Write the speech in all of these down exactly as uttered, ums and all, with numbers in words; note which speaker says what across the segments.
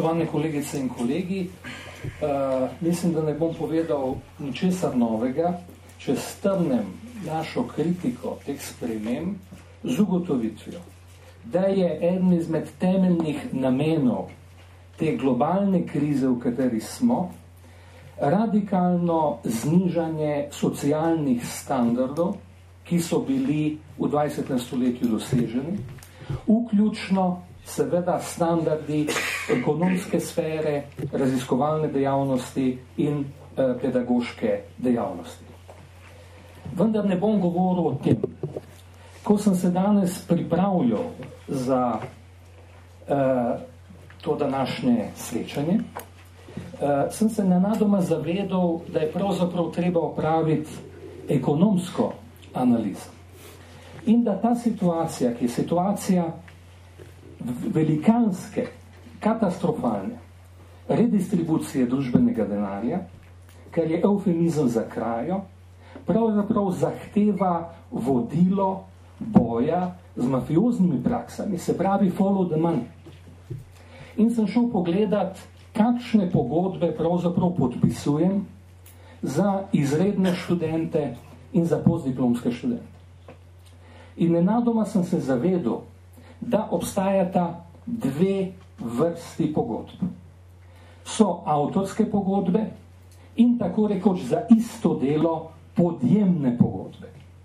Speaker 1: Spoštovane kolegice in kolegi, uh, mislim, da ne bom povedal ničesar novega, če strnem našo kritiko teh sprememb z ugotovitvijo, da je eden izmed temeljnih namenov te globalne krize, v kateri smo, radikalno znižanje socialnih standardov, ki so bili v dvajsetem stoletju doseženi, vključno seveda standardi ekonomske sfere, raziskovalne dejavnosti in eh, pedagoške dejavnosti. Vendar ne bom govoril o tem. Ko sem se danes pripravljal za eh, to današnje srečanje, eh, sem se nenadoma zavedal, da je pravzaprav treba opraviti ekonomsko analizo. In da ta situacija, ki je situacija velikanske, katastrofalne redistribucije družbenega denarja, kar je eufemizem za krajo, pravzaprav zahteva vodilo boja z mafioznimi praksami, se pravi follow the money. In sem šel pogledat, kakšne pogodbe pravzaprav podpisujem za izredne študente in za postdiplomske študente. In nenadoma sem se zavedal, da obstajata dve vrsti pogodb. So avtorske pogodbe in tako rekoč za isto delo podjemne pogodbe.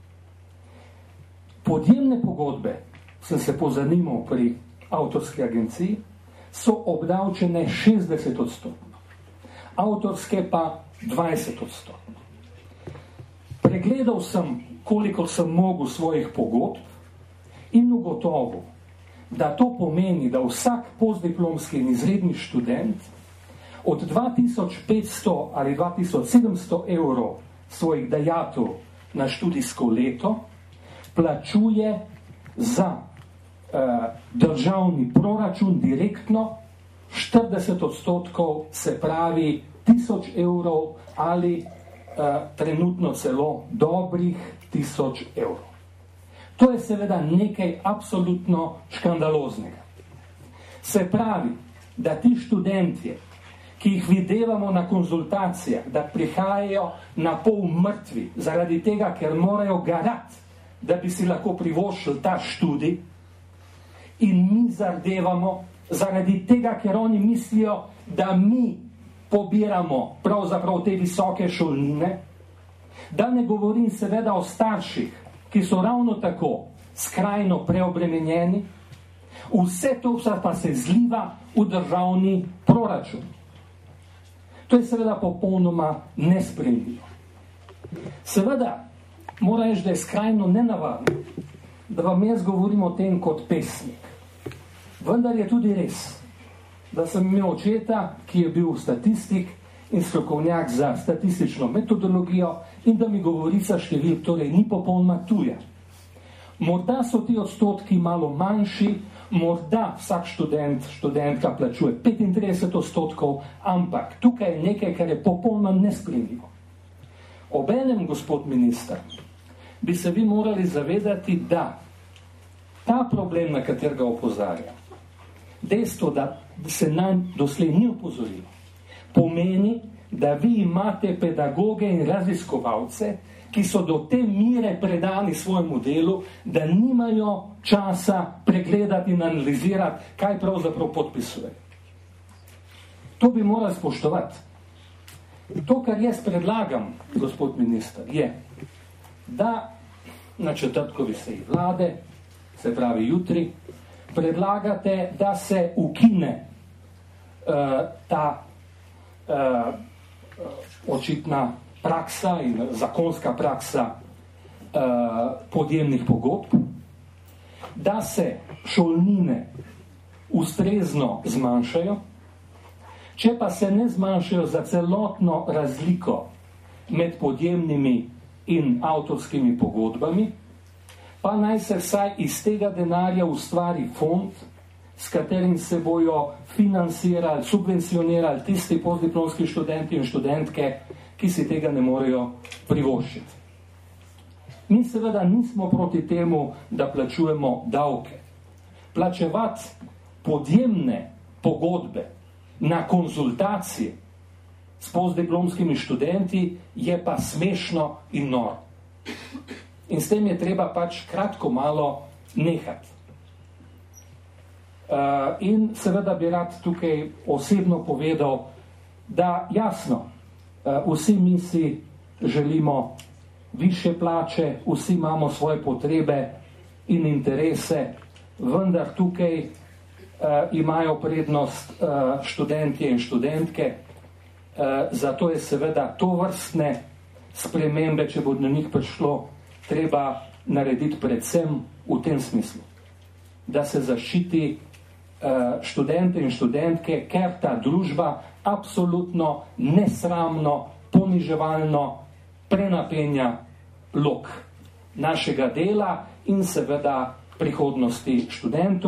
Speaker 1: Podjemne pogodbe, sem se pozanimal pri avtorski agenciji, so obdavčene šestdeset odstotno. Avtorske pa dvajset odstotno. Pregledal sem, koliko sem mogel svojih pogodb in ugotovil, da to pomeni, da vsak postdiplomski in izredni študent od dva tisoč petsto ali dva tisoč sedemsto evrov svojih dajatev na študijsko leto plačuje za eh, državni proračun direktno štirideset odstotkov, se pravi tisoč evrov ali eh, trenutno celo dobrih tisoč evrov. To je seveda nekaj absolutno škandaloznega. Se pravi, da ti študentje, ki jih videvamo na konzultacijah, da prihajajo na pol mrtvi, zaradi tega, ker morajo garati, da bi si lahko privoščili ta študij, in mi zardevamo zaradi tega, ker oni mislijo, da mi pobiramo pravzaprav te visoke šolnine, da ne govorim seveda o starših, ki so ravno tako skrajno preobremenjeni, vse to pa se zliva v državni proračun. To je seveda popolnoma nesprejemljivo. Seveda, moram reči, da je skrajno nenavadno, da vam jaz govorim o tem kot pesnik. Vendar je tudi res, da sem imel očeta, ki je bil statistik in strokovnjak za statistično metodologijo in da mi govorica številk torej ni popolnoma tuja. Morda so ti odstotki malo manjši, morda vsak študent, študentka plačuje petintrideset odstotkov, ampak tukaj je nekaj, kar je popolnoma nesprejemljivo. Obenem, gospod minister, bi se vi morali zavedati, da ta problem, na katerega opozarja, dejstvo, da se nam doslej ni opozorilo, pomeni, da vi imate pedagoge in raziskovalce, ki so do te mire predani svojemu delu, da nimajo časa pregledati in analizirati, kaj pravzaprav podpisuje. To bi morali spoštovati. To, kar jaz predlagam, gospod minister, je, da na četrtkovi seji vlade, se pravi jutri, predlagate, da se ukine uh, ta uh, očitna praksa in zakonska praksa uh, podjemnih pogodb, da se šolnine ustrezno zmanjšajo, če pa se ne zmanjšajo za celotno razliko med podjemnimi in avtorskimi pogodbami, pa naj se vsaj iz tega denarja ustvari fond, s katerim se bojo financirali, subvencionirali tisti postdiplomski študenti in študentke, ki si tega ne morejo privoščiti. Mi seveda nismo proti temu, da plačujemo davke. Plačevati podjemne pogodbe na konzultacije s postdiplomskimi študenti, je pa smešno in noro. In s tem je treba pač kratko malo nehati. Uh, in seveda bi rad tukaj osebno povedal, da jasno, uh, vsi mi si želimo višje plače, vsi imamo svoje potrebe in interese, vendar tukaj uh, imajo prednost uh, študentje in študentke, uh, zato je seveda to vrstne spremembe, če bo do njih prišlo, treba narediti predvsem v tem smislu, da se zaščiti uh, študente in študentke, ker ta družba absolutno nesramno, poniževalno prenapenja lok našega dela in seveda prihodnosti študentov.